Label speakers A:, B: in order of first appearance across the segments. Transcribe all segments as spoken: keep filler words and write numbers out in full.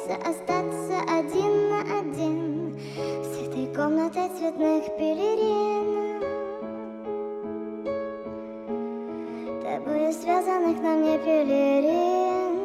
A: бояться остаться один на один с этой комнатой цветных пелерин, тобою связанных на мне пелерин.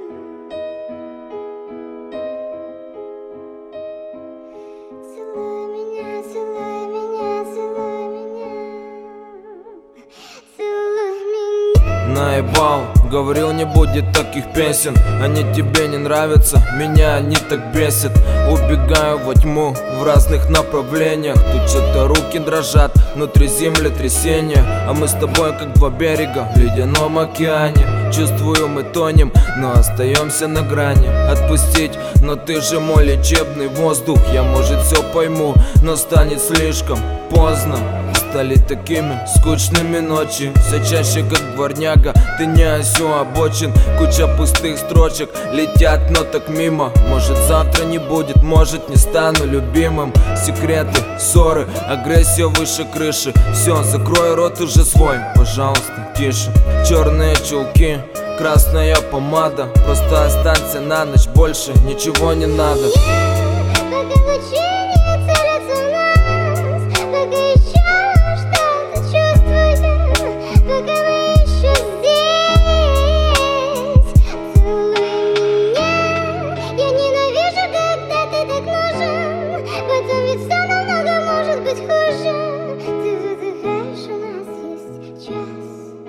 A: Целуй меня, целуй меня, целуй меня, целуй меня.
B: Наебал, говорил, не будет таких песен. Они тебе не нравятся, меня они так бесят. Убегаю во тьму в разных направлениях. Тут что-то руки дрожат, внутри землетрясения. А мы с тобой как два берега в ледяном океане. Чувствую, мы тонем, но остаемся на грани. Отпустить, но ты же мой лечебный воздух. Я, может, все пойму, но станет слишком поздно. Стали такими скучными ночи, все чаще как дворняга. Ты не осю обочин, куча пустых строчек летят, но так мимо. Может, завтра не будет, может, не стану любимым. Секреты, ссоры, агрессия выше крыши. Все, закрой рот уже свой, пожалуйста, тише. Черные чулки, красная помада. Просто останься на ночь, больше ничего не надо.
A: Пока лучи не целятся в нас, пока еще что-то чувствую, пока мы еще здесь. Целуй меня, я ненавижу, когда ты так нужен, потом ведь все намного может быть хуже. Ты выдыхаешь, у нас есть час.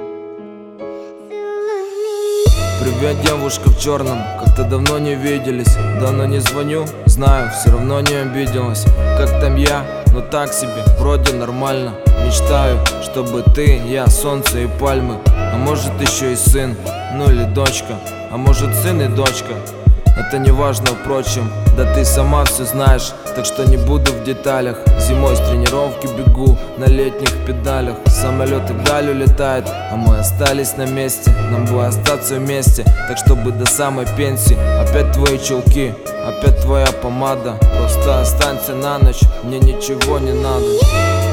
A: Целуй меня.
B: Привет, девушка в черном, как-то давно не виделись. Давно не звоню, знаю, все равно не обиделась. Как там я? Ну так себе, вроде нормально. Мечтаю, чтобы ты, я, солнце и пальмы. А может еще и сын, ну или дочка. А может сын и дочка. Это не важно, впрочем, да ты сама все знаешь, так что не буду в деталях. Зимой с тренировки бегу на летних педалях. Самолет и вдаль улетает, а мы остались на месте. Нам бы остаться вместе, так чтобы до самой пенсии. Опять твои чулки, опять твоя помада. Просто останься на ночь, мне ничего не надо.